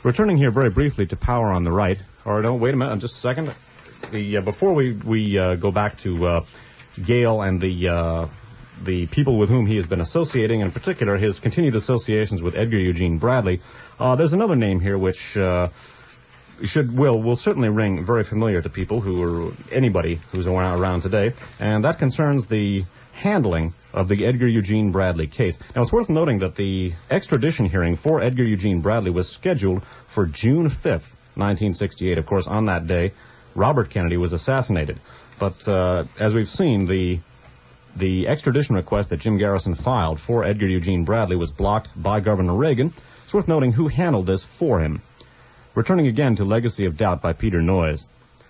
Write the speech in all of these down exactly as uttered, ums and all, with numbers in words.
Returning here very briefly to Power on the Right, or don't, wait a minute, just a second. The, uh, before we, we uh, go back to uh, Gale and the uh, the people with whom he has been associating, in particular his continued associations with Edgar Eugene Bradley, uh, there's another name here which uh, should will will certainly ring very familiar to people who are anybody who's around today, and that concerns the handling of the Edgar Eugene Bradley case. Now, it's worth noting that the extradition hearing for Edgar Eugene Bradley was scheduled for June fifth, nineteen sixty-eight. Of course, on that day, Robert Kennedy was assassinated. But uh, as we've seen, the the extradition request that Jim Garrison filed for Edgar Eugene Bradley was blocked by Governor Reagan. It's worth noting who handled this for him. Returning again to Legacy of Doubt by Peter Noyes.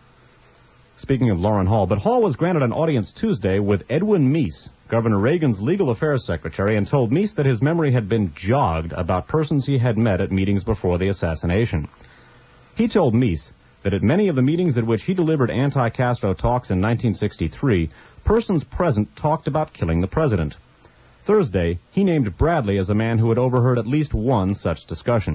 Speaking of Loran Hall, but Hall was granted an audience Tuesday with Edwin Meese, Governor Reagan's legal affairs secretary, and told Meese that his memory had been jogged about persons he had met at meetings before the assassination. He told Meese that at many of the meetings at which he delivered anti-Castro talks in nineteen sixty-three, persons present talked about killing the president. Thursday, he named Bradley as a man who had overheard at least one such discussion.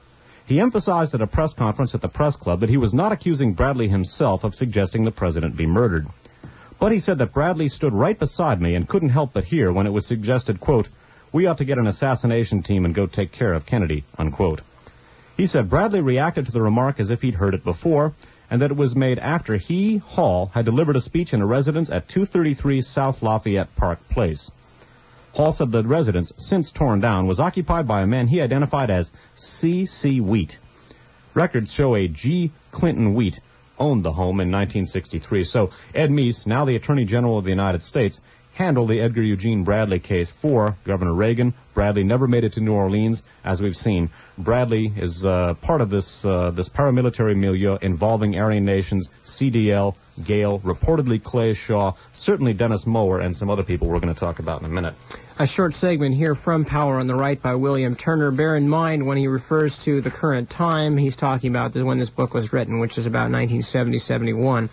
He emphasized at a press conference at the press club that he was not accusing Bradley himself of suggesting the president be murdered. But he said that Bradley stood right beside me and couldn't help but hear when it was suggested, quote, "We ought to get an assassination team and go take care of Kennedy," unquote. He said Bradley reacted to the remark as if he'd heard it before, and that it was made after he, Hall, had delivered a speech in a residence at two thirty-three South Lafayette Park Place. Hall said the residence, since torn down, was occupied by a man he identified as C C Wheat. Records show a G. Clinton Wheat owned the home in nineteen sixty-three. So Ed Meese, now the Attorney General of the United States, handled the Edgar Eugene Bradley case for Governor Reagan. Bradley never made it to New Orleans, as we've seen. Bradley is uh, part of this uh, this paramilitary milieu involving Aryan nations, C D L, Gale, reportedly Clay Shaw, certainly Dennis Mower, and some other people we're going to talk about in a minute. A short segment here from Power on the Right by William Turner. Bear in mind, when he refers to the current time, he's talking about when this book was written, which is about nineteen seventy seventy-one.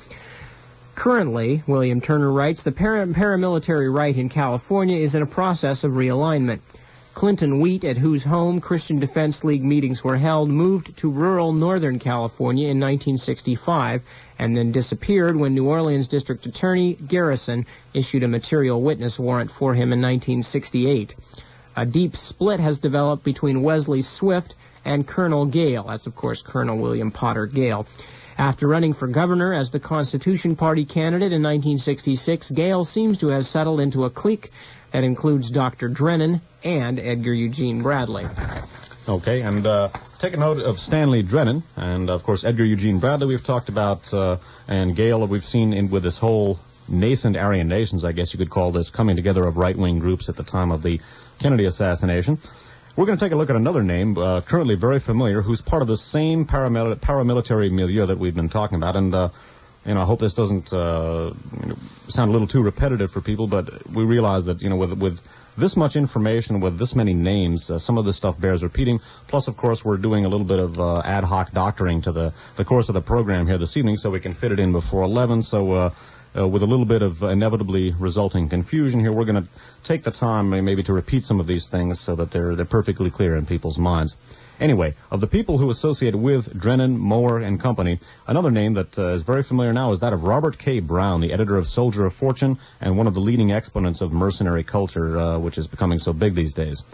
Currently, William Turner writes, the para- paramilitary right in California is in a process of realignment. Clinton Wheat, at whose home Christian Defense League meetings were held, moved to rural Northern California in nineteen sixty-five and then disappeared when New Orleans District Attorney Garrison issued a material witness warrant for him in nineteen sixty-eight. A deep split has developed between Wesley Swift and Colonel Gale. That's, of course, Colonel William Potter Gale. After running for governor as the Constitution Party candidate in nineteen sixty-six, Gale seems to have settled into a clique that includes Doctor Drennan and Edgar Eugene Bradley. Okay, and uh, take a note of Stanley Drennan, and of course Edgar Eugene Bradley we've talked about, uh, and Gale we've seen in with this whole nascent Aryan nations, I guess you could call this, coming together of right-wing groups at the time of the Kennedy assassination. We're going to take a look at another name, uh, currently very familiar, who's part of the same paramil- paramilitary milieu that we've been talking about. And, uh, you know, I hope this doesn't uh, you know, sound a little too repetitive for people, but we realize that, you know, with with this much information, with this many names, uh, some of this stuff bears repeating. Plus, of course, we're doing a little bit of uh, ad hoc doctoring to the, the course of the program here this evening so we can fit it in before eleven. So, uh, Uh, with a little bit of inevitably resulting confusion here, we're going to take the time maybe to repeat some of these things so that they're they're perfectly clear in people's minds. Anyway, of the people who associate with Drennan, Mower, and company, another name that uh, is very familiar now is that of Robert K. Brown, the editor of Soldier of Fortune and one of the leading exponents of mercenary culture, uh, which is becoming so big these days.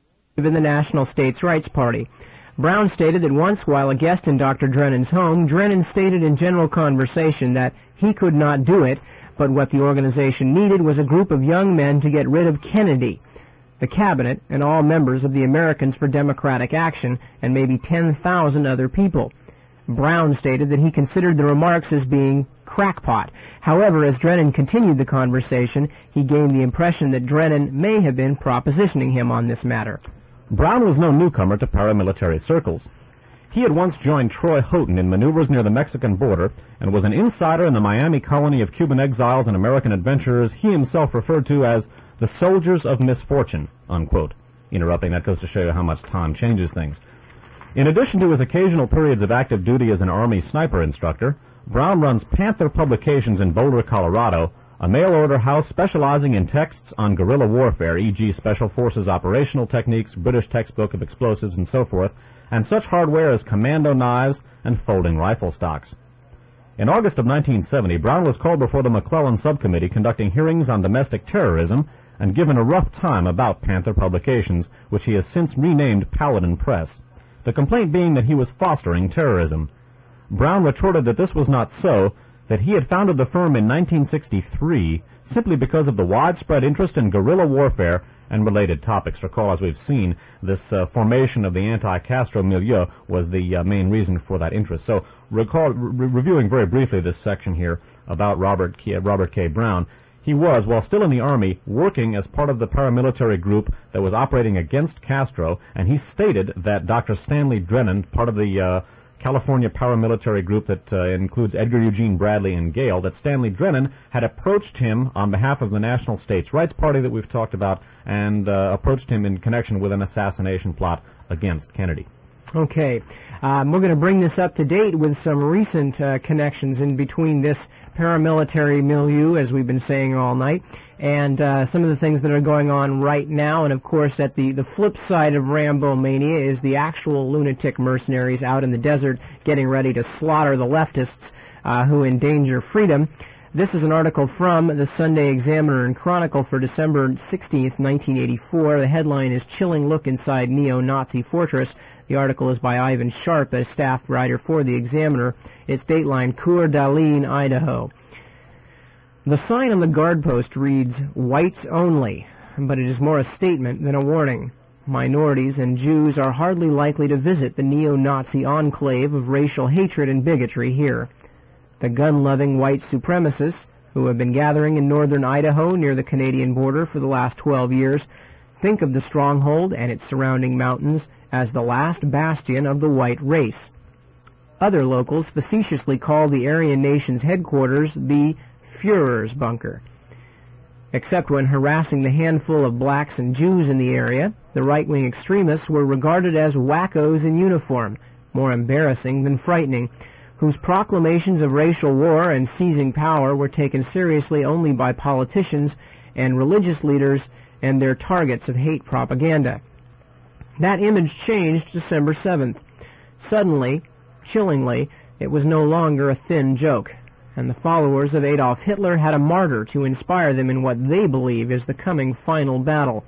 In the National States Rights Party. Brown stated that once, while a guest in Doctor Drennan's home, Drennan stated in general conversation that he could not do it, but what the organization needed was a group of young men to get rid of Kennedy, the cabinet, and all members of the Americans for Democratic Action, and maybe ten thousand other people. Brown stated that he considered the remarks as being crackpot. However, as Drennan continued the conversation, he gained the impression that Drennan may have been propositioning him on this matter. Brown was no newcomer to paramilitary circles. He had once joined Troy Houghton in maneuvers near the Mexican border and was an insider in the Miami colony of Cuban exiles and American adventurers he himself referred to as the soldiers of misfortune, unquote. Interrupting, that goes to show you how much time changes things. In addition to his occasional periods of active duty as an Army sniper instructor, Brown runs Panther Publications in Boulder, Colorado, a mail-order house specializing in texts on guerrilla warfare, for example Special Forces operational techniques, British textbook of explosives, and so forth, and such hardware as commando knives and folding rifle stocks. In August of nineteen seventy, Brown was called before the McClellan Subcommittee conducting hearings on domestic terrorism and given a rough time about Panther Publications, which he has since renamed Paladin Press, the complaint being that he was fostering terrorism. Brown retorted that this was not so, that he had founded the firm in nineteen sixty-three simply because of the widespread interest in guerrilla warfare and related topics. Recall, as we've seen, this uh, formation of the anti-Castro milieu was the uh, main reason for that interest. So, recall, re- reviewing very briefly this section here about Robert K. Robert K. Brown, he was, while still in the Army, working as part of the paramilitary group that was operating against Castro, and he stated that Doctor Stanley Drennan, part of the uh, California paramilitary group that uh, includes Edgar Eugene Bradley and Gale, that Stanley Drennan had approached him on behalf of the National States Rights Party that we've talked about, and uh, approached him in connection with an assassination plot against Kennedy. Okay. Um, we're going to bring this up to date with some recent uh, connections in between this paramilitary milieu, as we've been saying all night, and uh, some of the things that are going on right now. And, of course, at the, the flip side of Rambo Mania is the actual lunatic mercenaries out in the desert getting ready to slaughter the leftists uh, who endanger freedom. This is an article from the Sunday Examiner and Chronicle for December sixteenth, nineteen eighty-four. The headline is Chilling Look Inside Neo-Nazi Fortress. The article is by Ivan Sharp, a staff writer for the Examiner. It's dateline Coeur d'Alene, Idaho. The sign on the guard post reads, "Whites only," but it is more a statement than a warning. Minorities and Jews are hardly likely to visit the neo-Nazi enclave of racial hatred and bigotry here. The gun-loving white supremacists, who have been gathering in northern Idaho near the Canadian border for the last twelve years, think of the stronghold and its surrounding mountains as the last bastion of the white race. Other locals facetiously call the Aryan Nation's headquarters the Führer's Bunker. Except when harassing the handful of blacks and Jews in the area, the right-wing extremists were regarded as wackos in uniform, more embarrassing than frightening, whose proclamations of racial war and seizing power were taken seriously only by politicians and religious leaders and their targets of hate propaganda. That image changed December seventh. Suddenly, chillingly, it was no longer a thin joke, and the followers of Adolf Hitler had a martyr to inspire them in what they believe is the coming final battle.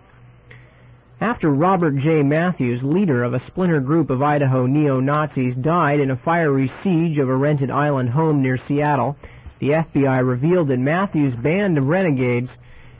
After Robert J. Matthews, leader of a splinter group of Idaho neo-Nazis, died in a fiery siege of a rented island home near Seattle, the F B I revealed that Matthews' band of renegades,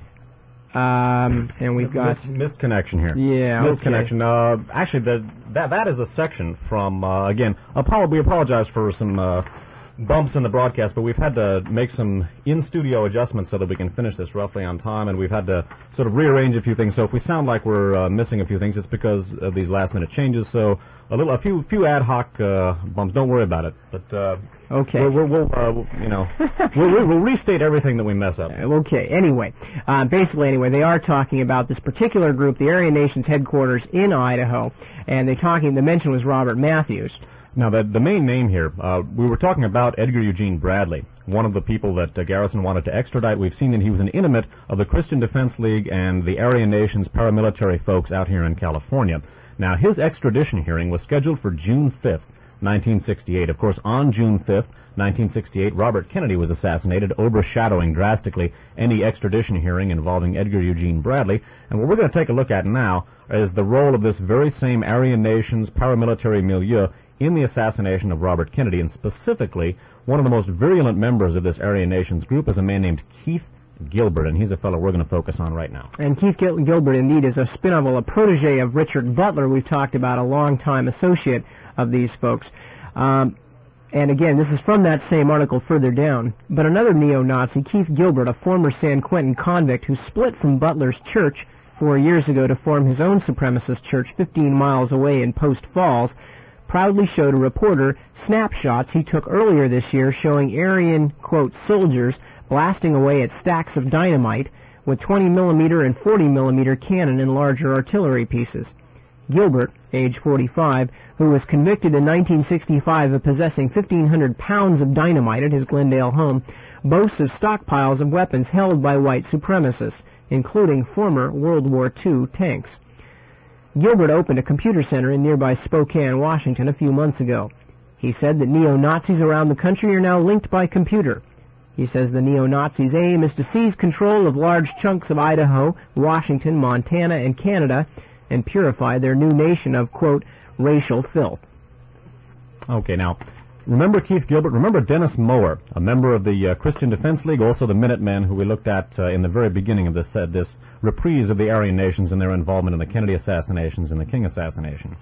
um, and we've got... Missed, missed connection here. Yeah, Missed okay. connection. Uh, actually, the, that that is a section from, uh, again, apolo- we apologize for some... Uh, bumps in the broadcast, but we've had to make some in-studio adjustments so that we can finish this roughly on time, and we've had to sort of rearrange a few things. So if we sound like we're uh, missing a few things, it's because of these last-minute changes. So a little, a few, few ad hoc uh, bumps. Don't worry about it. But uh, okay, we'll, we'll, uh, we'll you know, we'll, we'll restate everything that we mess up. Okay. Anyway, uh, basically, anyway, they are talking about this particular group, the Aryan Nation's headquarters in Idaho, and they talking. The mention was Robert Matthews. Now, the, the main name here, uh, we were talking about Edgar Eugene Bradley, one of the people that uh, Garrison wanted to extradite. We've seen that he was an intimate of the Christian Defense League and the Aryan Nation's paramilitary folks out here in California. Now, his extradition hearing was scheduled for June fifth, nineteen sixty-eight. Of course, on June fifth, nineteen sixty-eight, Robert Kennedy was assassinated, overshadowing drastically any extradition hearing involving Edgar Eugene Bradley. And what we're going to take a look at now is the role of this very same Aryan Nation's paramilitary milieu in the assassination of Robert Kennedy, and specifically, one of the most virulent members of this Aryan Nations group is a man named Keith Gilbert, and he's a fellow we're going to focus on right now. And Keith Gil- Gilbert, indeed, is a spin-off, a protege of Richard Butler. We've talked about a long-time associate of these folks. Um, and again, this is from that same article further down. But another neo-Nazi, Keith Gilbert, a former San Quentin convict who split from Butler's church four years ago to form his own supremacist church fifteen miles away in Post Falls, proudly showed a reporter snapshots he took earlier this year showing Aryan, quote, soldiers blasting away at stacks of dynamite with twenty millimeter and forty millimeter cannon and larger artillery pieces. Gilbert, age forty-five, who was convicted in nineteen sixty-five of possessing fifteen hundred pounds of dynamite at his Glendale home, boasts of stockpiles of weapons held by white supremacists, including former World War Two tanks. Gilbert opened a computer center in nearby Spokane, Washington, a few months ago. He said that neo-Nazis around the country are now linked by computer. He says the neo-Nazis' aim is to seize control of large chunks of Idaho, Washington, Montana, and Canada and purify their new nation of, quote, racial filth. Okay, now, remember Keith Gilbert? Remember Dennis Mower, a member of the uh, Christian Defense League, also the Minutemen, who we looked at uh, in the very beginning of this, uh, this reprise of the Aryan nations and their involvement in the Kennedy assassinations and the King assassination.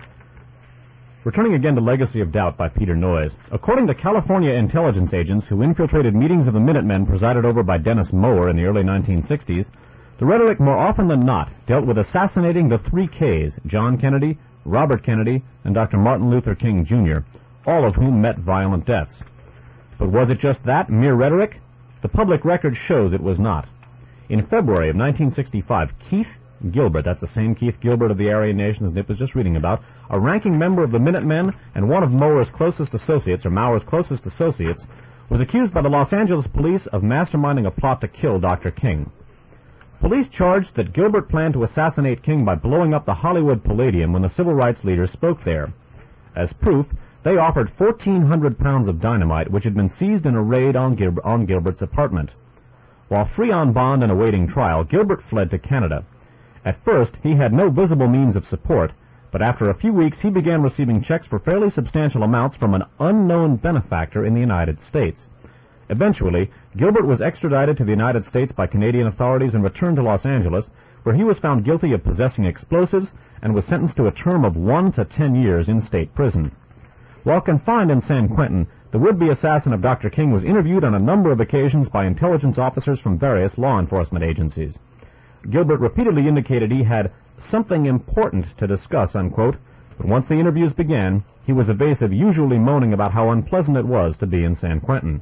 Returning again to Legacy of Doubt by Peter Noyes. According to California intelligence agents who infiltrated meetings of the Minutemen presided over by Dennis Mower in the early nineteen sixties, the rhetoric more often than not dealt with assassinating the three Ks, John Kennedy, Robert Kennedy, and Doctor Martin Luther King, Junior, all of whom met violent deaths. But was it just that, mere rhetoric? The public record shows it was not. In February of nineteen sixty-five, Keith Gilbert, that's the same Keith Gilbert of the Aryan Nations Nip was just reading about, a ranking member of the Minutemen and one of Mower's closest associates, or Mower's closest associates, was accused by the Los Angeles police of masterminding a plot to kill Doctor King. Police charged that Gilbert planned to assassinate King by blowing up the Hollywood Palladium when the civil rights leader spoke there. As proof, they offered fourteen hundred pounds of dynamite, which had been seized in a raid on, Gil- on Gilbert's apartment. While free on bond and awaiting trial, Gilbert fled to Canada. At first, he had no visible means of support, but after a few weeks he began receiving checks for fairly substantial amounts from an unknown benefactor in the United States. Eventually, Gilbert was extradited to the United States by Canadian authorities and returned to Los Angeles, where he was found guilty of possessing explosives and was sentenced to a term of one to ten years in state prison. While confined in San Quentin, the would-be assassin of Doctor King was interviewed on a number of occasions by intelligence officers from various law enforcement agencies. Gilbert repeatedly indicated he had something important to discuss, unquote, but once the interviews began, he was evasive, usually moaning about how unpleasant it was to be in San Quentin.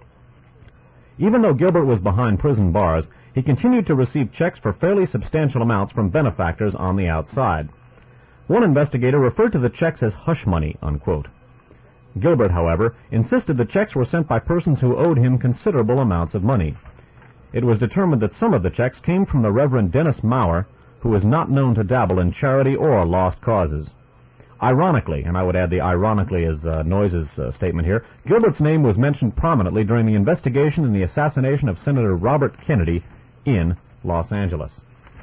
Even though Gilbert was behind prison bars, he continued to receive checks for fairly substantial amounts from benefactors on the outside. One investigator referred to the checks as hush money, unquote. Gilbert, however, insisted the checks were sent by persons who owed him considerable amounts of money. It was determined that some of the checks came from the Reverend Dennis Mower, who is not known to dabble in charity or lost causes. Ironically, and I would add the ironically as uh, Noyes' uh, statement here, Gilbert's name was mentioned prominently during the investigation in the assassination of Senator Robert Kennedy in Los Angeles.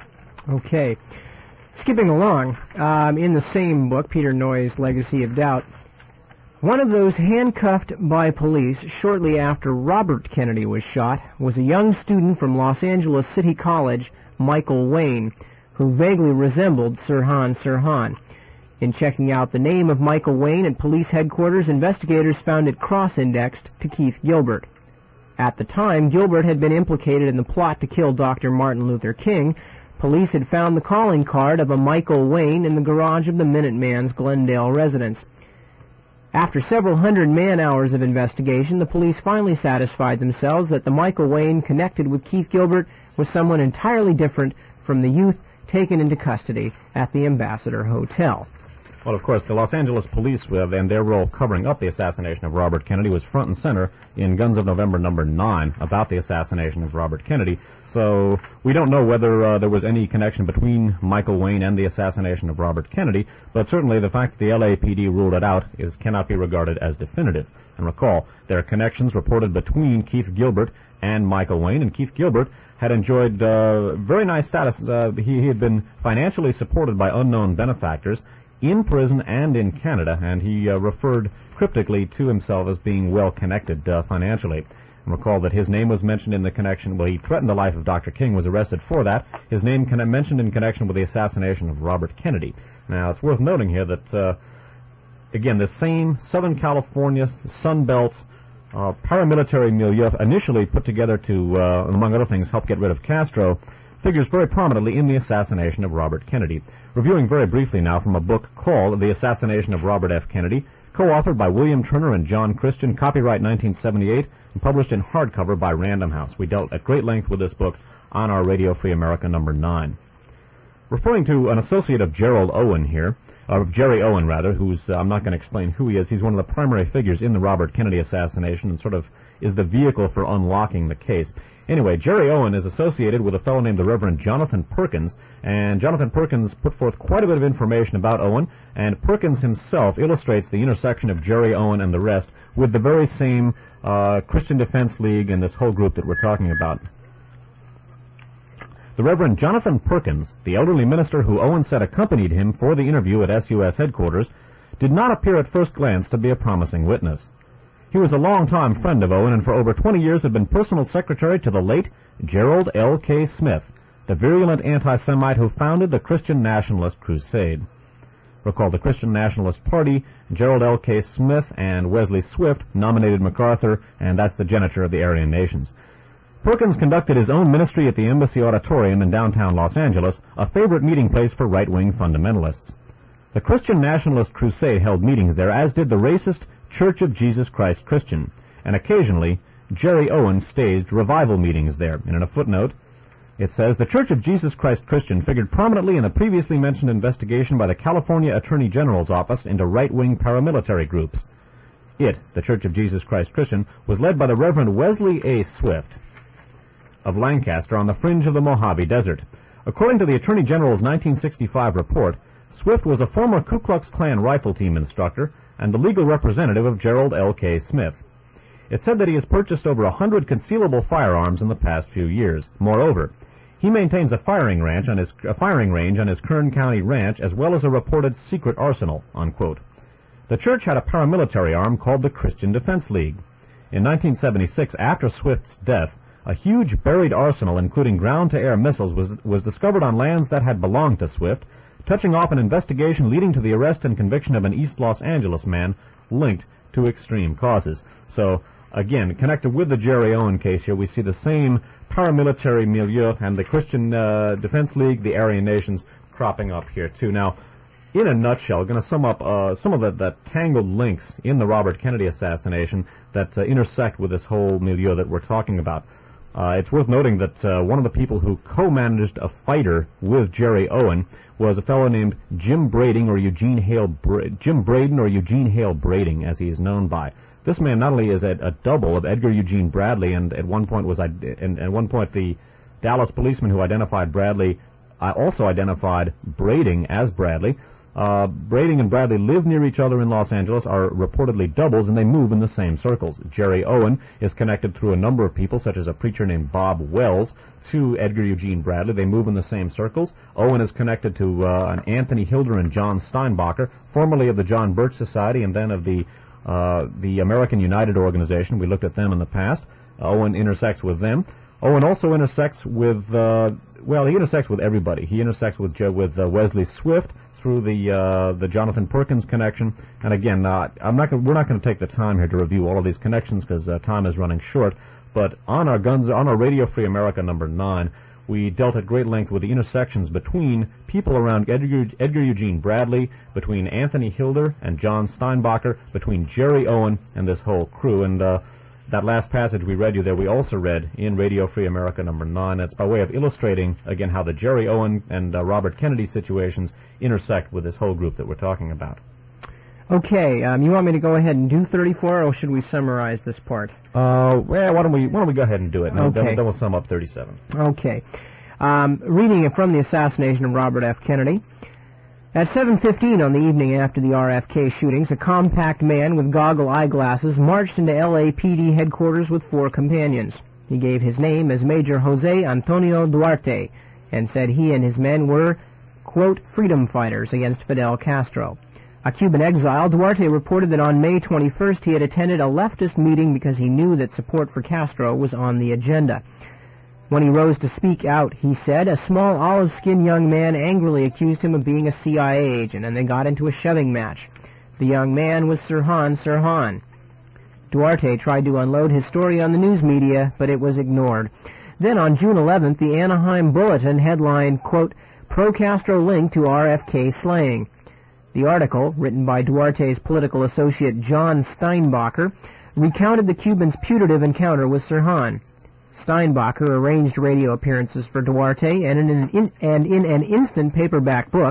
Okay. Skipping along, um, in the same book, Peter Noyes' Legacy of Doubt, one of those handcuffed by police shortly after Robert Kennedy was shot was a young student from Los Angeles City College, Michael Wayne, who vaguely resembled Sirhan Sirhan. In checking out the name of Michael Wayne at police headquarters, investigators found it cross-indexed to Keith Gilbert. At the time, Gilbert had been implicated in the plot to kill Doctor Martin Luther King. Police had found the calling card of a Michael Wayne in the garage of the Minuteman's Glendale residence. After several hundred man-hours of investigation, the police finally satisfied themselves that the Michael Wayne connected with Keith Gilbert was someone entirely different from the youth taken into custody at the Ambassador Hotel. Well, of course, the Los Angeles police uh, and their role covering up the assassination of Robert Kennedy was front and center in Guns of November number nine about the assassination of Robert Kennedy. So we don't know whether uh, there was any connection between Michael Wayne and the assassination of Robert Kennedy, but certainly the fact that the L A P D ruled it out is cannot be regarded as definitive. And recall, there are connections reported between Keith Gilbert and Michael Wayne, and Keith Gilbert had enjoyed uh, very nice status. Uh, he, he had been financially supported by unknown benefactors in prison and in Canada, and he uh, referred cryptically to himself as being well connected uh, financially. And recall that his name was mentioned in the connection, well, he threatened the life of Doctor King, was arrested for that. His name con- mentioned in connection with the assassination of Robert Kennedy. Now, it's worth noting here that, uh, again, the same Southern California, Sun Belt, uh, paramilitary milieu initially put together to, uh, among other things, help get rid of Castro, figures very prominently in the assassination of Robert Kennedy. Reviewing very briefly now from a book called The Assassination of Robert F. Kennedy, co-authored by William Turner and John Christian, copyright nineteen seventy-eight, and published in hardcover by Random House. We dealt at great length with this book on our Radio Free America number nine. Referring to an associate of Gerald Owen here, of Jerry Owen, rather, who's, uh, I'm not going to explain who he is. He's one of the primary figures in the Robert Kennedy assassination and sort of is the vehicle for unlocking the case. Anyway, Jerry Owen is associated with a fellow named the Reverend Jonathan Perkins, and Jonathan Perkins put forth quite a bit of information about Owen, and Perkins himself illustrates the intersection of Jerry Owen and the rest with the very same uh, Christian Defense League and this whole group that we're talking about. The Reverend Jonathan Perkins, the elderly minister who Owen said accompanied him for the interview at S U S headquarters, did not appear at first glance to be a promising witness. He was a long-time friend of Owen and for over twenty years had been personal secretary to the late Gerald L K Smith, the virulent anti-Semite who founded the Christian Nationalist Crusade. Recall the Christian Nationalist Party, Gerald L K Smith and Wesley Swift nominated MacArthur, and that's the genitor of the Aryan nations. Perkins conducted his own ministry at the Embassy Auditorium in downtown Los Angeles, a favorite meeting place for right-wing fundamentalists. The Christian Nationalist Crusade held meetings there, as did the racist Church of Jesus Christ Christian, and occasionally Jerry Owen staged revival meetings there. And in a footnote, it says, the Church of Jesus Christ Christian figured prominently in the previously mentioned investigation by the California Attorney General's office into right-wing paramilitary groups. It, the Church of Jesus Christ Christian, was led by the Reverend Wesley A. Swift of Lancaster on the fringe of the Mojave Desert. According to the Attorney General's nineteen sixty-five report, Swift was a former Ku Klux Klan rifle team instructor and the legal representative of Gerald L K Smith. It said that he has purchased over a hundred concealable firearms in the past few years. Moreover, he maintains a firing range on his a firing range on his Kern County ranch as well as a reported secret arsenal, unquote. The church had a paramilitary arm called the Christian Defense League. In nineteen seventy-six, after Swift's death, a huge buried arsenal, including ground-to-air missiles, was, was discovered on lands that had belonged to Swift, touching off an investigation leading to the arrest and conviction of an East Los Angeles man linked to extreme causes. So, again, connected with the Jerry Owen case here, we see the same paramilitary milieu and the Christian uh, Defense League, the Aryan nations, cropping up here, too. Now, in a nutshell, going to sum up uh, some of the, the tangled links in the Robert Kennedy assassination that uh, intersect with this whole milieu that we're talking about. Uh, it's worth noting that uh, one of the people who co-managed a fighter with Jerry Owen was a fellow named Jim Brading or Eugene Hale Bra- Jim Braden or Eugene Hale Brading, as he is known by. This man not only is a, a double of Edgar Eugene Bradley, and at one point was and at one point the Dallas policeman who identified Bradley uh, also identified Brading as Bradley. Uh, Brading and Bradley live near each other in Los Angeles, are reportedly doubles, and they move in the same circles. Jerry Owen is connected through a number of people, such as a preacher named Bob Wells, to Edgar Eugene Bradley. They move in the same circles. Owen is connected to uh, an Anthony Hilder and John Steinbacher, formerly of the John Birch Society and then of the uh, the American United Organization. We looked at them in the past. Uh, Owen intersects with them. Owen also intersects with, uh, well, he intersects with everybody. He intersects with with uh, Wesley Swift through the uh, the Jonathan Perkins connection. And again, uh, I'm not gonna, we're not going to take the time here to review all of these connections because uh, time is running short. But on our guns, on our Radio Free America number nine, we dealt at great length with the intersections between people around Edgar, Edgar Eugene Bradley, between Anthony Hilder and John Steinbacher, between Jerry Owen and this whole crew. And uh, that last passage we read you there, we also read in Radio Free America number nine. That's by way of illustrating, again, how the Jerry Owen and uh, Robert Kennedy situations intersect with this whole group that we're talking about. Okay, um, you want me to go ahead and do thirty-four, or should we summarize this part? Uh, well, why don't we why don't we go ahead and do it? And okay. Then, then we'll sum up thirty-seven. Okay. Um, reading from the assassination of Robert F. Kennedy. At seven fifteen on the evening after the R F K shootings, a compact man with goggle eyeglasses marched into L A P D headquarters with four companions. He gave his name as Major Jose Antonio Duarte and said he and his men were, quote, freedom fighters against Fidel Castro. A Cuban exile, Duarte reported that on May twenty-first he had attended a leftist meeting because he knew that support for Castro was on the agenda. When he rose to speak out, he said, a small olive-skinned young man angrily accused him of being a C I A agent, and they got into a shoving match. The young man was Sirhan Sirhan. Duarte tried to unload his story on the news media, but it was ignored. Then on June eleventh, the Anaheim Bulletin headlined, quote, pro-Castro link to R F K slaying. The article, written by Duarte's political associate John Steinbacher, recounted the Cubans' putative encounter with Sirhan. Steinbacher arranged radio appearances for Duarte, and in, an in, and in an instant paperback book,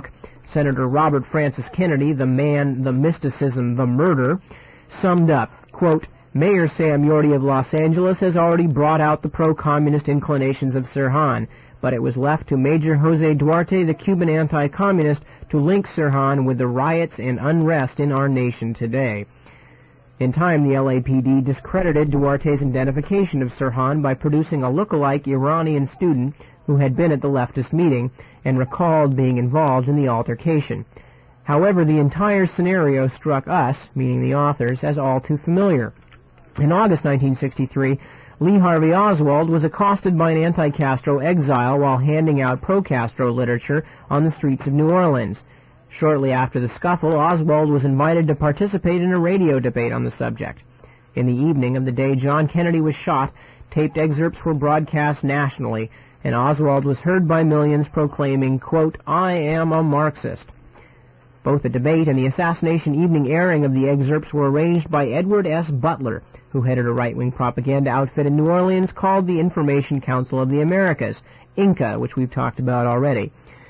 Senator Robert Francis Kennedy, the man, the mysticism, the murder, summed up, quote, Mayor Sam Yorty of Los Angeles has already brought out the pro-communist inclinations of Sirhan, but it was left to Major Jose Duarte, the Cuban anti-communist, to link Sirhan with the riots and unrest in our nation today. In time, the L A P D discredited Duarte's identification of Sirhan by producing a look-alike Iranian student who had been at the leftist meeting and recalled being involved in the altercation. However, the entire scenario struck us, meaning the authors, as all too familiar. In August nineteen sixty-three, Lee Harvey Oswald was accosted by an anti-Castro exile while handing out pro-Castro literature on the streets of New Orleans. Shortly after the scuffle, Oswald was invited to participate in a radio debate on the subject. In the evening of the day John Kennedy was shot, taped excerpts were broadcast nationally, and Oswald was heard by millions proclaiming, quote, I am a Marxist. Both the debate and the assassination evening airing of the excerpts were arranged by Edward S. Butler, who headed a right-wing propaganda outfit in New Orleans called the Information Council of the Americas, INCA, which we've talked about already.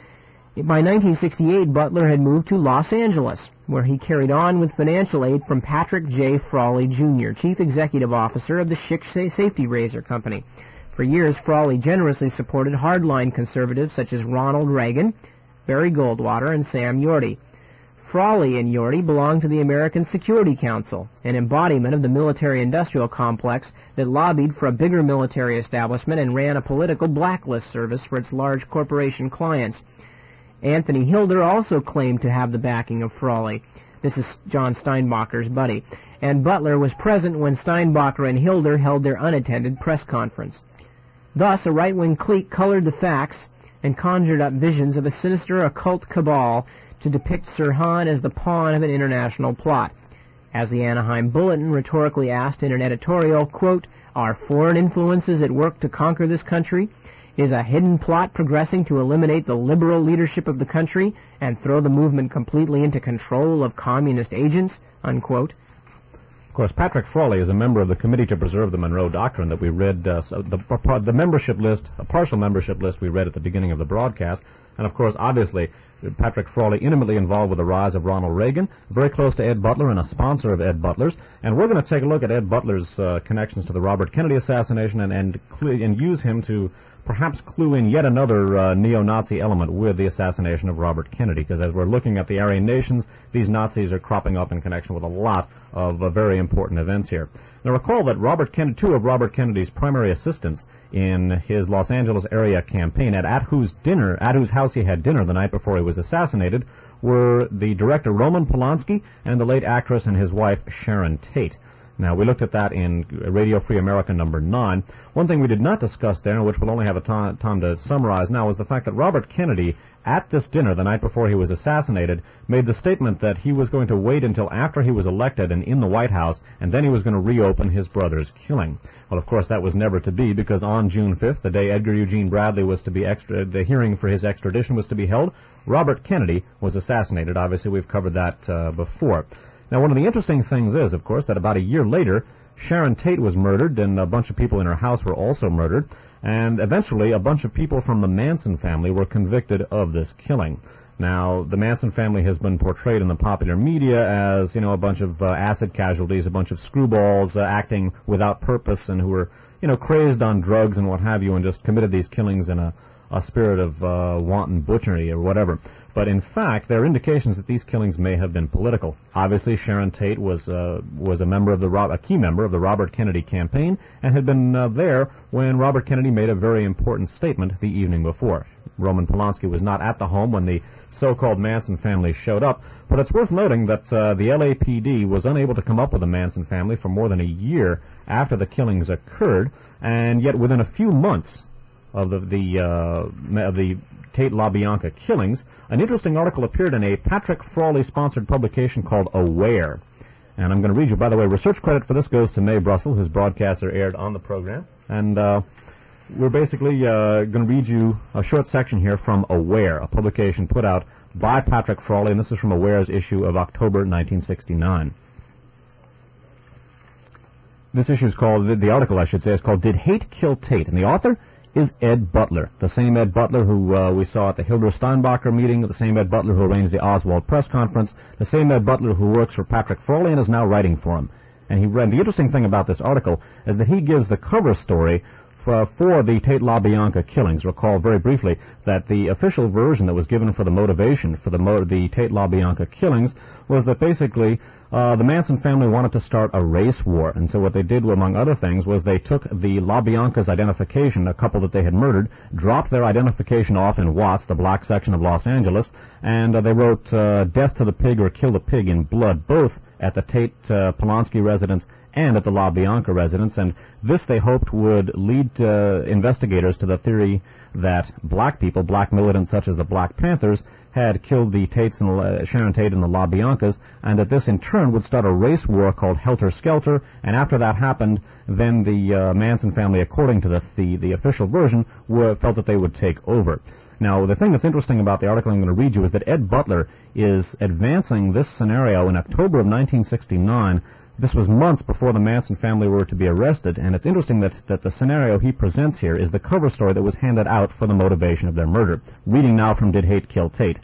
By nineteen sixty-eight, Butler had moved to Los Angeles, where he carried on with financial aid from Patrick J. Frawley, Junior, Chief Executive Officer of the Schick Safety Razor Company. For years, Frawley generously supported hardline conservatives such as Ronald Reagan, Barry Goldwater, and Sam Yorty. Frawley and Yorty belonged to the American Security Council, an embodiment of the military-industrial complex that lobbied for a bigger military establishment and ran a political blacklist service for its large corporation clients. Anthony Hilder also claimed to have the backing of Frawley. This is John Steinbacher's buddy. And Butler was present when Steinbacher and Hilder held their unattended press conference. Thus, a right-wing clique colored the facts and conjured up visions of a sinister occult cabal to depict Sirhan as the pawn of an international plot. As the Anaheim Bulletin rhetorically asked in an editorial, quote, are foreign influences at work to conquer this country? Is a hidden plot progressing to eliminate the liberal leadership of the country and throw the movement completely into control of communist agents? Unquote. Of course, Patrick Frawley is a member of the Committee to Preserve the Monroe Doctrine that we read, uh, the, the membership list, a partial membership list we read at the beginning of the broadcast. And, of course, obviously, Patrick Frawley intimately involved with the rise of Ronald Reagan, very close to Ed Butler and a sponsor of Ed Butler's. And we're going to take a look at Ed Butler's uh, connections to the Robert Kennedy assassination and, and, and use him to perhaps clue in yet another uh, neo-Nazi element with the assassination of Robert Kennedy, because as we're looking at the Aryan nations, these Nazis are cropping up in connection with a lot of uh, very important events here. Now recall that Robert Kennedy, two of Robert Kennedy's primary assistants in his Los Angeles area campaign, at, at whose dinner, at whose house he had dinner the night before he was assassinated, were the director Roman Polanski and the late actress and his wife Sharon Tate. Now, we looked at that in Radio Free America number nine. One thing we did not discuss there, which we'll only have a time, time to summarize now, is the fact that Robert Kennedy, at this dinner the night before he was assassinated, made the statement that he was going to wait until after he was elected and in the White House, and then he was going to reopen his brother's killing. Well, of course, that was never to be, because on June fifth, the day Edgar Eugene Bradley was to be extra, the hearing for his extradition was to be held, Robert Kennedy was assassinated. Obviously, we've covered that uh, before. Now, one of the interesting things is, of course, that about a year later, Sharon Tate was murdered, and a bunch of people in her house were also murdered, and eventually a bunch of people from the Manson family were convicted of this killing. Now, the Manson family has been portrayed in the popular media as, you know, a bunch of uh, acid casualties, a bunch of screwballs uh, acting without purpose and who were, you know, crazed on drugs and what have you and just committed these killings in a, a spirit of uh, wanton butchery or whatever. But in fact, there are indications that these killings may have been political. Obviously, Sharon Tate was uh, was a member of the a key member of the Robert Kennedy campaign and had been uh, there when Robert Kennedy made a very important statement the evening before. Roman Polanski was not at the home when the so-called Manson family showed up, but it's worth noting that uh, the L A P D was unable to come up with the Manson family for more than a year after the killings occurred, and yet within a few months of the the, uh, of the Tate LaBianca killings, an interesting article appeared in a Patrick Frawley-sponsored publication called Aware. And I'm going to read you, by the way, research credit for this goes to Mae Brussel, whose broadcasts are aired on the program. And uh, we're basically uh, going to read you a short section here from Aware, a publication put out by Patrick Frawley, and this is from Aware's issue of October nineteen sixty-nine. This issue is called, the article I should say, is called Did Hate Kill Tate? And the author, is Ed Butler, the same Ed Butler who uh, we saw at the Hildur Steinbacher meeting, the same Ed Butler who arranged the Oswald press conference, the same Ed Butler who works for Patrick Frawley and is now writing for him. And he read, the interesting thing about this article is that he gives the cover story for, for the Tate LaBianca killings. Recall very briefly that the official version that was given for the motivation for the, mo- the Tate LaBianca killings was that basically uh, the Manson family wanted to start a race war. And so what they did, among other things, was they took the LaBianca's identification, a couple that they had murdered, dropped their identification off in Watts, the black section of Los Angeles, and uh, they wrote uh, death to the pig or kill the pig in blood, both at the Tate uh, Polanski residence and at the LaBianca residence, and this they hoped would lead uh, investigators to the theory that black people, black militants such as the Black Panthers, had killed the Tates and uh, Sharon Tate and the LaBiancas, and that this in turn would start a race war called Helter Skelter, and after that happened, then the uh, Manson family, according to the, the, the official version, were, felt that they would take over. Now, the thing that's interesting about the article I'm going to read you is that Ed Butler is advancing this scenario in October of nineteen sixty-nine. This was months before the Manson family were to be arrested, and it's interesting that, that the scenario he presents here is the cover story that was handed out for the motivation of their murder. Reading now from Did Hate Kill Tate?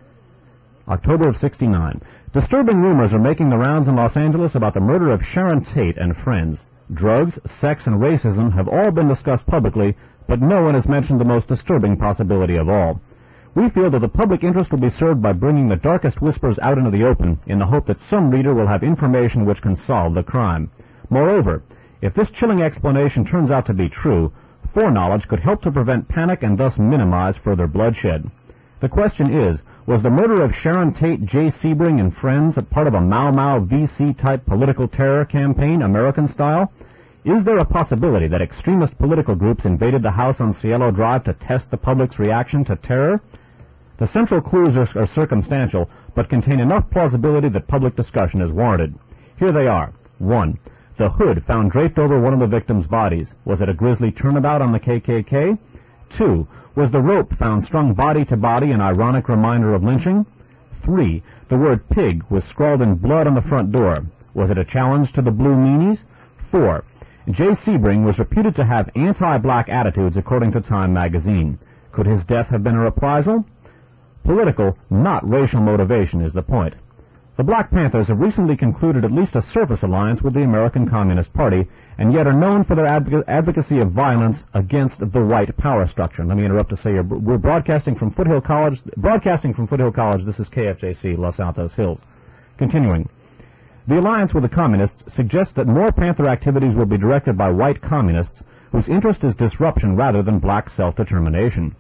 October of sixty-nine. Disturbing rumors are making the rounds in Los Angeles about the murder of Sharon Tate and friends. Drugs, sex, and racism have all been discussed publicly, but no one has mentioned the most disturbing possibility of all. We feel that the public interest will be served by bringing the darkest whispers out into the open in the hope that some reader will have information which can solve the crime. Moreover, if this chilling explanation turns out to be true, foreknowledge could help to prevent panic and thus minimize further bloodshed. The question is, was the murder of Sharon Tate, Jay Sebring, and friends a part of a Mau Mau V C-type political terror campaign, American style? Is there a possibility that extremist political groups invaded the house on Cielo Drive to test the public's reaction to terror? The central clues are, are circumstantial, but contain enough plausibility that public discussion is warranted. Here they are. One. The hood found draped over one of the victims' bodies. Was it a grisly turnabout on the K K K? Two. Was the rope found strung body to body an ironic reminder of lynching? Three. The word pig was scrawled in blood on the front door. Was it a challenge to the blue meanies? Four. Jay Sebring was reputed to have anti-black attitudes according to Time magazine. Could his death have been a reprisal? Political, not racial motivation is the point. The Black Panthers have recently concluded at least a surface alliance with the American Communist Party, and yet are known for their advoc- advocacy of violence against the white power structure. Let me interrupt to say we're broadcasting from Foothill College. Broadcasting from Foothill College, this is K F J C, Los Altos Hills. Continuing. The alliance with the Communists suggests that more Panther activities will be directed by white communists whose interest is disruption rather than black self-determination.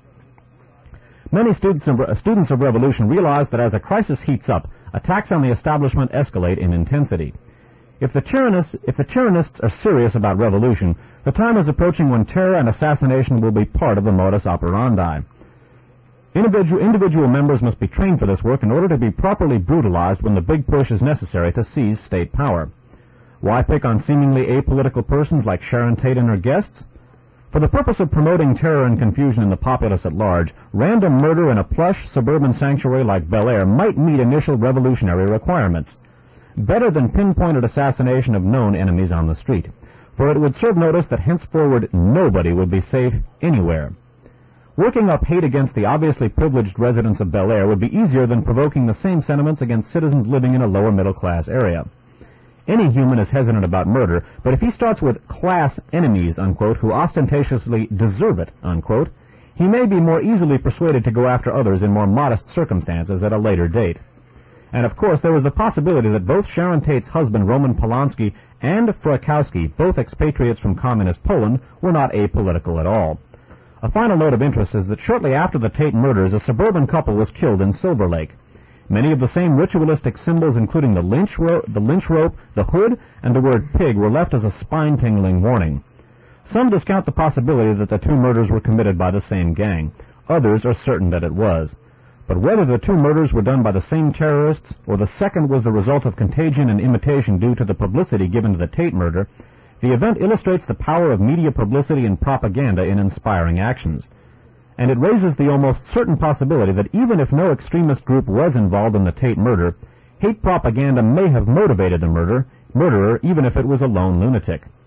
Many students of, uh, students of revolution realize that as a crisis heats up, attacks on the establishment escalate in intensity. If the, tyrannists, if the tyrannists are serious about revolution, the time is approaching when terror and assassination will be part of the modus operandi. Individual, individual members must be trained for this work in order to be properly brutalized when the big push is necessary to seize state power. Why pick on seemingly apolitical persons like Sharon Tate and her guests? For the purpose of promoting terror and confusion in the populace at large, random murder in a plush suburban sanctuary like Bel Air might meet initial revolutionary requirements. Better than pinpointed assassination of known enemies on the street, for it would serve notice that henceforward nobody would be safe anywhere. Working up hate against the obviously privileged residents of Bel Air would be easier than provoking the same sentiments against citizens living in a lower middle-class area. Any human is hesitant about murder, but if he starts with class enemies, unquote, who ostentatiously deserve it, unquote, he may be more easily persuaded to go after others in more modest circumstances at a later date. And of course, there was the possibility that both Sharon Tate's husband, Roman Polanski, and Frykowski, both expatriates from communist Poland, were not apolitical at all. A final note of interest is that shortly after the Tate murders, a suburban couple was killed in Silver Lake. Many of the same ritualistic symbols, including the lynch, ro- the lynch rope, the hood, and the word pig, were left as a spine-tingling warning. Some discount the possibility that the two murders were committed by the same gang. Others are certain that it was. But whether the two murders were done by the same terrorists, or the second was the result of contagion and imitation due to the publicity given to the Tate murder, the event illustrates the power of media publicity and propaganda in inspiring actions. And it raises the almost certain possibility that even if no extremist group was involved in the Tate murder, hate propaganda may have motivated the murder, murderer even if it was a lone lunatic.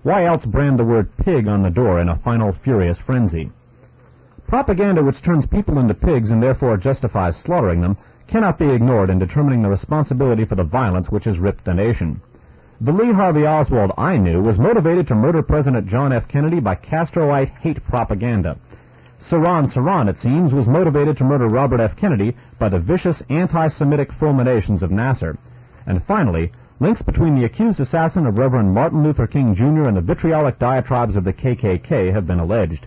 Why else brand the word pig on the door in a final furious frenzy? Propaganda which turns people into pigs and therefore justifies slaughtering them cannot be ignored in determining the responsibility for the violence which has ripped the nation. The Lee Harvey Oswald I knew was motivated to murder President John F. Kennedy by Castroite hate propaganda. Saran Saran, it seems, was motivated to murder Robert F. Kennedy by the vicious anti-Semitic fulminations of Nasser. And finally, links between the accused assassin of Reverend Martin Luther King Junior and the vitriolic diatribes of the K K K have been alleged.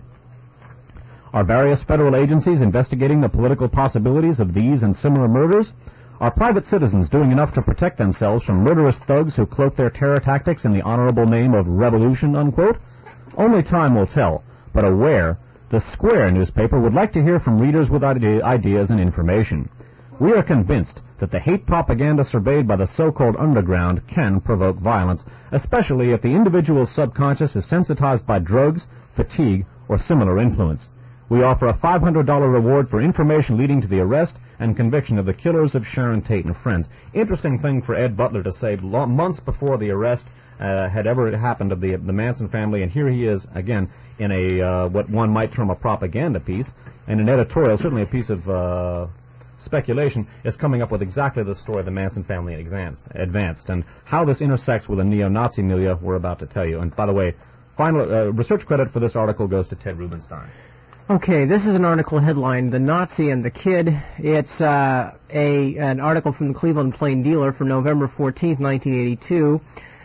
Are various federal agencies investigating the political possibilities of these and similar murders? Are private citizens doing enough to protect themselves from murderous thugs who cloak their terror tactics in the honorable name of revolution, unquote? Only time will tell, but aware, the Square newspaper would like to hear from readers with ide- ideas and information. We are convinced that the hate propaganda surveyed by the so-called underground can provoke violence, especially if the individual's subconscious is sensitized by drugs, fatigue, or similar influence. We offer a five hundred dollars reward for information leading to the arrest and conviction of the killers of Sharon Tate and friends. Interesting thing for Ed Butler to say lo- months before the arrest uh, had ever happened of the the Manson family, and here he is again in a uh, what one might term a propaganda piece, and an editorial, certainly a piece of uh, speculation, is coming up with exactly the story the Manson family exams, advanced, and how this intersects with a neo-Nazi milieu we're about to tell you. And by the way, final uh, research credit for this article goes to Ted Rubenstein. Okay, this is an article headlined "The Nazi and the Kid." It's uh, a an article from the Cleveland Plain Dealer from November fourteenth, nineteen eighty-two.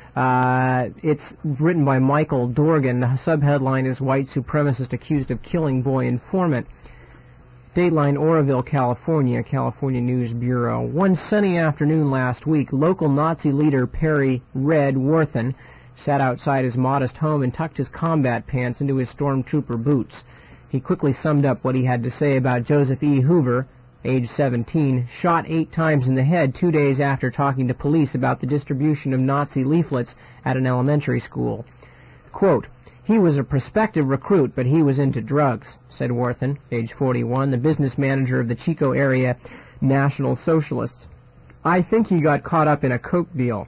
Uh, it's written by Michael Dorgan. The subheadline is "White Supremacist Accused of Killing Boy Informant." Dateline, Oroville, California, California News Bureau. One sunny afternoon last week, local Nazi leader Perry Red Worthen sat outside his modest home and tucked his combat pants into his stormtrooper boots. He quickly summed up what he had to say about Joseph E. Hoover, age seventeen, shot eight times in the head two days after talking to police about the distribution of Nazi leaflets at an elementary school. Quote, "He was a prospective recruit, but he was into drugs," said Worthen, age forty-one, the business manager of the Chico area National Socialists. "I think he got caught up in a coke deal."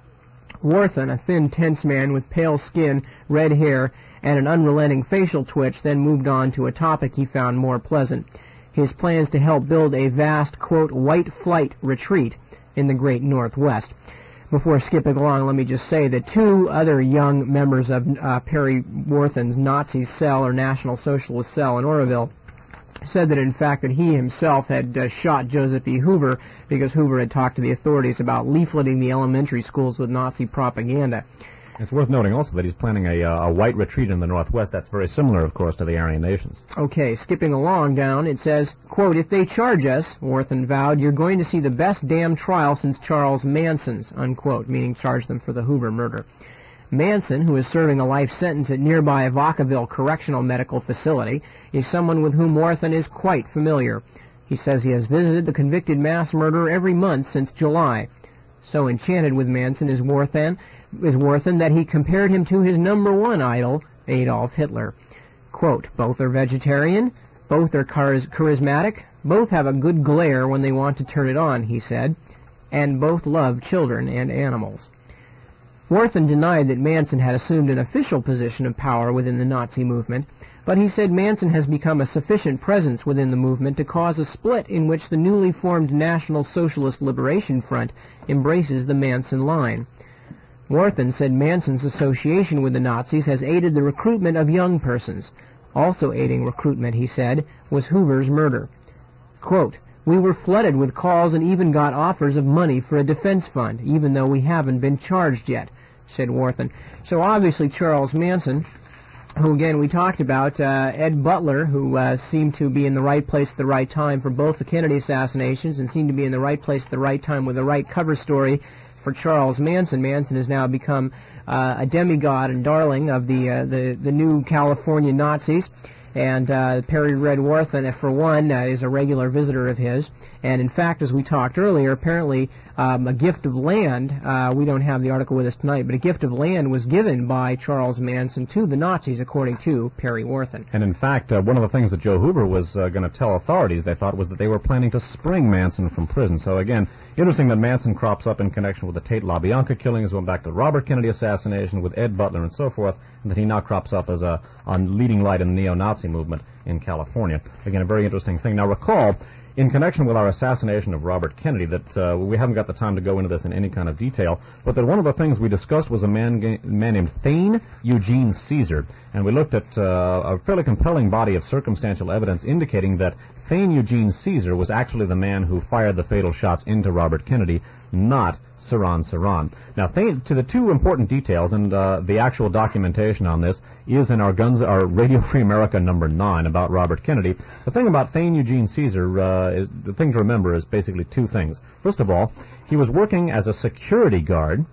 Worthen, a thin, tense man with pale skin, red hair, and an unrelenting facial twitch, then moved on to a topic he found more pleasant: his plans to help build a vast, quote, white flight retreat in the great Northwest. Before skipping along, let me just say that two other young members of uh, Perry Worthen's Nazi cell, or National Socialist cell in Oroville, said that in fact that he himself had uh, shot Joseph E. Hoover because Hoover had talked to the authorities about leafleting the elementary schools with Nazi propaganda. It's worth noting also that he's planning a, uh, a white retreat in the Northwest. That's very similar, of course, to the Aryan nations. Okay, skipping along down, it says, quote, "If they charge us," Worthen vowed, "you're going to see the best damn trial since Charles Manson's," unquote, meaning charge them for the Hoover murder. Manson, who is serving a life sentence at nearby Vacaville Correctional Medical Facility, is someone with whom Worthen is quite familiar. He says he has visited the convicted mass murderer every month since July. So enchanted with Manson is Worthen, is Worthen that he compared him to his number one idol, Adolf Hitler. Quote, "Both are vegetarian, both are chariz- charismatic, both have a good glare when they want to turn it on," he said, "and both love children and animals." Worthen denied that Manson had assumed an official position of power within the Nazi movement, but he said Manson has become a sufficient presence within the movement to cause a split in which the newly formed National Socialist Liberation Front embraces the Manson line. Worthen said Manson's association with the Nazis has aided the recruitment of young persons. Also aiding recruitment, he said, was Hoover's murder. Quote, "We were flooded with calls and even got offers of money for a defense fund, even though we haven't been charged yet," said Worthen. So obviously Charles Manson, who again we talked about, uh, Ed Butler, who uh, seemed to be in the right place at the right time for both the Kennedy assassinations and seemed to be in the right place at the right time with the right cover story for Charles Manson. Manson has now become uh, a demigod and darling of the, uh, the, the new California Nazis. And uh, Perry Red Worthen, for one, uh, is a regular visitor of his. And in fact, as we talked earlier, apparently Um, a gift of land, uh, we don't have the article with us tonight, but a gift of land was given by Charles Manson to the Nazis, according to Perry Worthen. And in fact, uh, one of the things that Joe Hoover was uh, going to tell authorities, they thought, was that they were planning to spring Manson from prison. So again, interesting that Manson crops up in connection with the Tate LaBianca killings, going back to the Robert Kennedy assassination with Ed Butler and so forth, and that he now crops up as a, a leading light in the neo-Nazi movement in California. Again, a very interesting thing. Now recall, in connection with our assassination of Robert Kennedy, that uh, we haven't got the time to go into this in any kind of detail, but that one of the things we discussed was a man, ga- man named Thane Eugene Caesar, and we looked at uh, a fairly compelling body of circumstantial evidence indicating that Thane Eugene Caesar was actually the man who fired the fatal shots into Robert Kennedy, not Sirhan Sirhan. Now, Thane, to the two important details, and uh, the actual documentation on this is in our Guns, our Radio Free America number nine about Robert Kennedy. The thing about Thane Eugene Caesar, uh, is, the thing to remember is basically two things. First of all, he was working as a security guard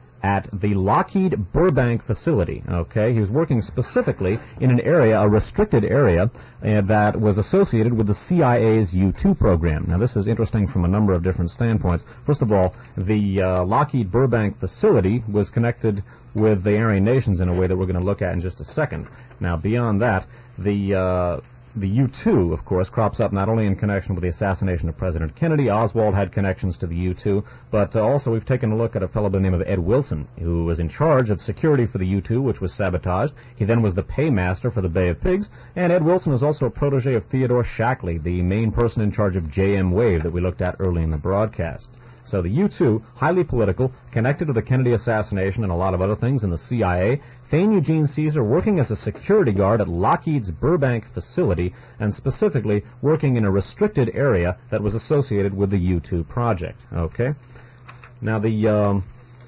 at the Lockheed Burbank facility. Okay, he was working specifically in an area, a restricted area, uh, that was associated with the C I A's U two program. Now, this is interesting from a number of different standpoints. First of all, the uh, Lockheed Burbank facility was connected with the Aryan nations in a way that we're going to look at in just a second. Now, beyond that, the uh, The U two, of course, crops up not only in connection with the assassination of President Kennedy. Oswald had connections to the U two, but uh, also we've taken a look at a fellow by the name of Ed Wilson, who was in charge of security for the U two, which was sabotaged. He then was the paymaster for the Bay of Pigs, and Ed Wilson was also a protege of Theodore Shackley, the main person in charge of J M Wave that we looked at early in the broadcast. So the U two, highly political, connected to the Kennedy assassination and a lot of other things in the C I A. Thane Eugene Caesar working as a security guard at Lockheed's Burbank facility, and specifically working in a restricted area that was associated with the U two project. Okay? Now the... Um,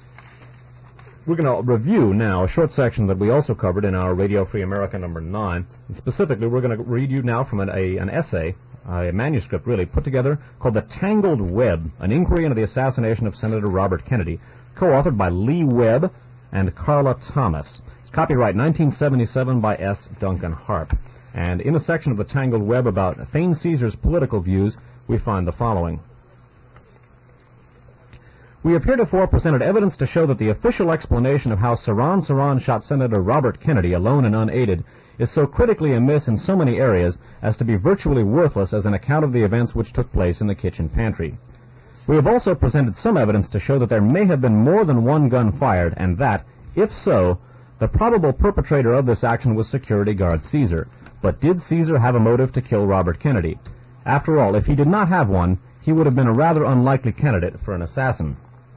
We're going to review now a short section that we also covered in our Radio Free America number nine. And specifically, we're going to read you now from an, a, an essay, a manuscript really, put together called The Tangled Web, an inquiry into the assassination of Senator Robert Kennedy, co-authored by Lee Webb and Carla Thomas. It's copyright nineteen seventy-seven by S. Duncan Harp. And in a section of The Tangled Web about Thane Caesar's political views, we find the following. We have heretofore presented evidence to show that the official explanation of how Sirhan Sirhan shot Senator Robert Kennedy alone and unaided is so critically amiss in so many areas as to be virtually worthless as an account of the events which took place in the kitchen pantry. We have also presented some evidence to show that there may have been more than one gun fired, and that, if so, the probable perpetrator of this action was security guard Caesar. But did Caesar have a motive to kill Robert Kennedy? After all, if he did not have one, he would have been a rather unlikely candidate for an assassin.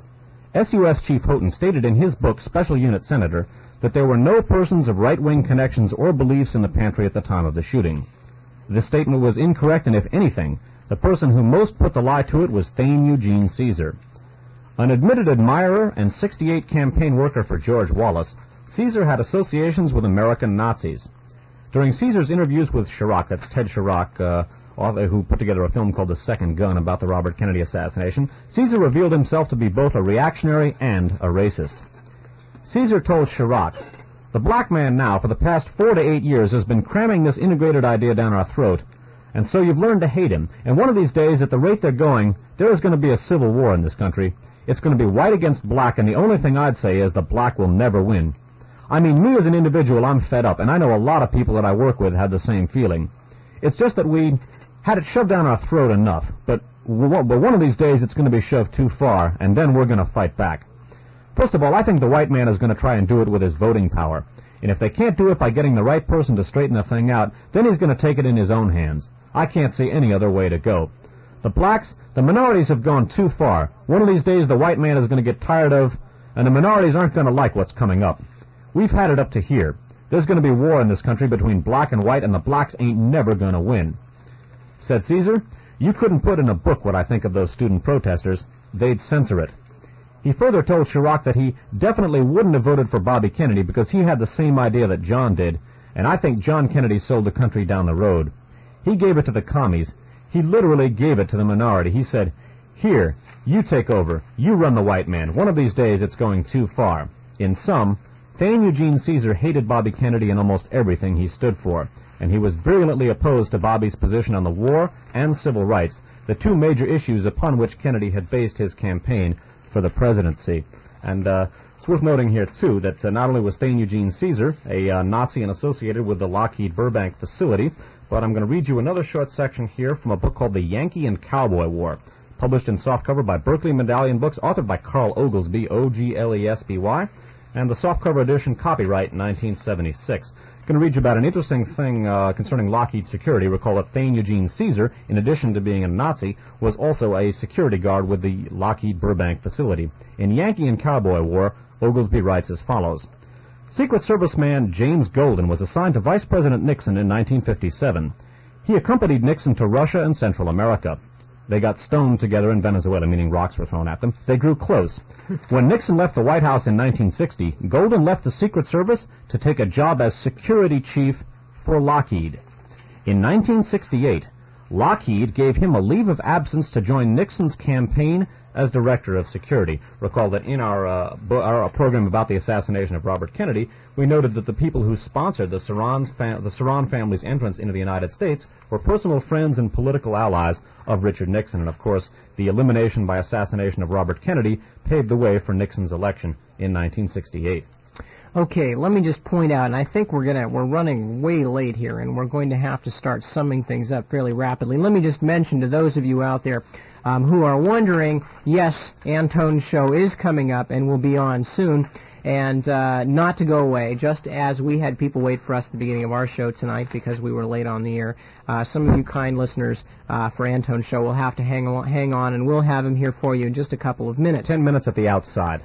S U S Chief Houghton stated in his book, Special Unit Senator, that there were no persons of right-wing connections or beliefs in the pantry at the time of the shooting. This statement was incorrect, and if anything, the person who most put the lie to it was Thane Eugene Caesar. An admitted admirer and sixty-eight campaign worker for George Wallace, Caesar had associations with American Nazis. During Caesar's interviews with Chirac, that's Ted Chirac, uh, author who put together a film called The Second Gun about the Robert Kennedy assassination, Caesar revealed himself to be both a reactionary and a racist. Caesar told Chirac, "The black man now, for the past four to eight years, has been cramming this integrated idea down our throat, and so you've learned to hate him. And one of these days, at the rate they're going, there is going to be a civil war in this country. It's going to be white against black, and the only thing I'd say is the black will never win. I mean, me as an individual, I'm fed up, and I know a lot of people that I work with had the same feeling. It's just that we had it shoved down our throat enough, but, but one of these days it's going to be shoved too far, and then we're going to fight back. First of all, I think the white man is going to try and do it with his voting power, and if they can't do it by getting the right person to straighten the thing out, then he's going to take it in his own hands. I can't see any other way to go. The blacks, the minorities have gone too far. One of these days the white man is going to get tired of, and the minorities aren't going to like what's coming up. We've had it up to here. There's going to be war in this country between black and white, and the blacks ain't never going to win." Said Caesar, "You couldn't put in a book what I think of those student protesters. They'd censor it." He further told Chirac that he definitely wouldn't have voted for Bobby Kennedy because he had the same idea that John did, and I think John Kennedy sold the country down the road. He gave it to the commies. He literally gave it to the minority. He said, "Here, you take over. You run the white man. One of these days it's going too far." In sum, Thane Eugene Caesar hated Bobby Kennedy and almost everything he stood for, and he was virulently opposed to Bobby's position on the war and civil rights, the two major issues upon which Kennedy had based his campaign for the presidency. And uh, it's worth noting here, too, that uh, not only was Thane Eugene Caesar a uh, Nazi and associated with the Lockheed Burbank facility, but I'm going to read you another short section here from a book called The Yankee and Cowboy War, published in softcover by Berkeley Medallion Books, authored by Carl Oglesby, O G L E S B Y, and the softcover edition, copyright nineteen seventy-six. I'm going to read you about an interesting thing uh, concerning Lockheed security. Recall that Thane Eugene Caesar, in addition to being a Nazi, was also a security guard with the Lockheed Burbank facility. In Yankee and Cowboy War, Oglesby writes as follows. Secret Service man James Golden was assigned to Vice President Nixon in nineteen fifty-seven. He accompanied Nixon to Russia and Central America. They got stoned together in Venezuela, meaning rocks were thrown at them. They grew close. When Nixon left the White House in nineteen sixty, Golden left the Secret Service to take a job as security chief for Lockheed. In nineteen sixty-eight, Lockheed gave him a leave of absence to join Nixon's campaign as Director of Security. Recall that in our, uh, bo- our program about the assassination of Robert Kennedy, we noted that the people who sponsored the Saran's fam- the Saran family's entrance into the United States were personal friends and political allies of Richard Nixon. And, of course, the elimination by assassination of Robert Kennedy paved the way for Nixon's election in nineteen sixty-eight. Okay, let me just point out, and I think we're gonna we're running way late here, and we're going to have to start summing things up fairly rapidly. Let me just mention to those of you out there um, who are wondering, yes, Antone's show is coming up and will be on soon, and uh, not to go away. Just as we had people wait for us at the beginning of our show tonight because we were late on the air, uh, some of you kind listeners uh, for Antone's show will have to hang on, hang on, and we'll have him here for you in just a couple of minutes. Ten minutes at the outside.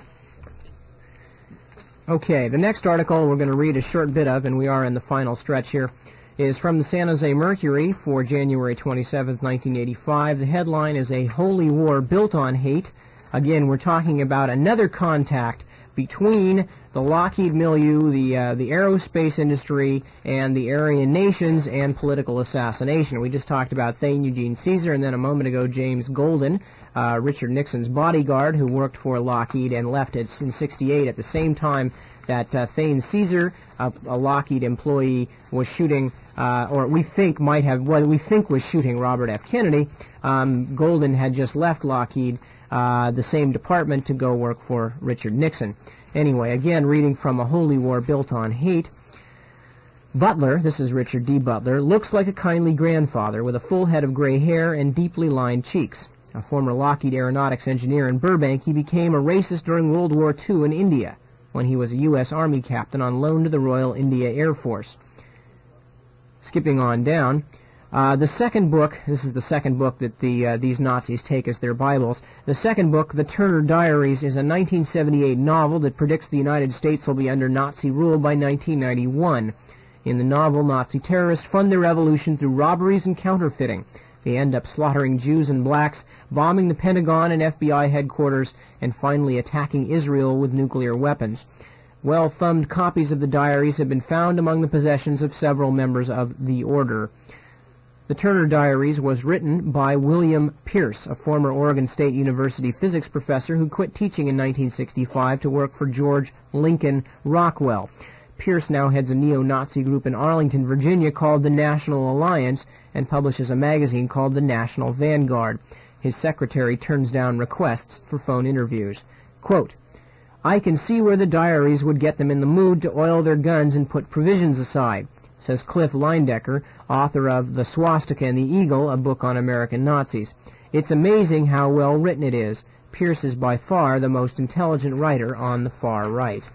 Okay, the next article we're going to read a short bit of, and we are in the final stretch here, is from the San Jose Mercury for January twenty-seventh, nineteen eighty-five. The headline is A Holy War Built on Hate. Again, we're talking about another contact between the Lockheed milieu, the uh, the aerospace industry, and the Aryan nations, and political assassination. We just talked about Thane Eugene Caesar, and then a moment ago James Golden, uh, Richard Nixon's bodyguard, who worked for Lockheed and left it in sixty-eight at the same time that uh, Thane Caesar, a, a Lockheed employee, was shooting, uh, or we think might have, well, we think was shooting Robert F. Kennedy. Um, Golden had just left Lockheed, uh, the same department, to go work for Richard Nixon. Anyway, again, reading from A Holy War Built on Hate. Butler, this is Richard D. Butler, looks like a kindly grandfather with a full head of gray hair and deeply lined cheeks. A former Lockheed aeronautics engineer in Burbank, he became a racist during World War Two in India, when he was a U S Army captain on loan to the Royal India Air Force. Skipping on down, uh, the second book, this is the second book that the uh, these Nazis take as their Bibles. The second book, The Turner Diaries, is a nineteen seventy-eight novel that predicts the United States will be under Nazi rule by nineteen ninety-one. In the novel, Nazi terrorists fund their revolution through robberies and counterfeiting. They end up slaughtering Jews and blacks, bombing the Pentagon and F B I headquarters, and finally attacking Israel with nuclear weapons. Well-thumbed copies of the diaries have been found among the possessions of several members of the Order. The Turner Diaries was written by William Pierce, a former Oregon State University physics professor who quit teaching in nineteen sixty-five to work for George Lincoln Rockwell. Pierce now heads a neo-Nazi group in Arlington, Virginia called the National Alliance and publishes a magazine called the National Vanguard. His secretary turns down requests for phone interviews. Quote, I can see where the diaries would get them in the mood to oil their guns and put provisions aside, says Cliff Leindecker, author of The Swastika and the Eagle, a book on American Nazis. It's amazing how well written it is. Pierce is by far the most intelligent writer on the far right.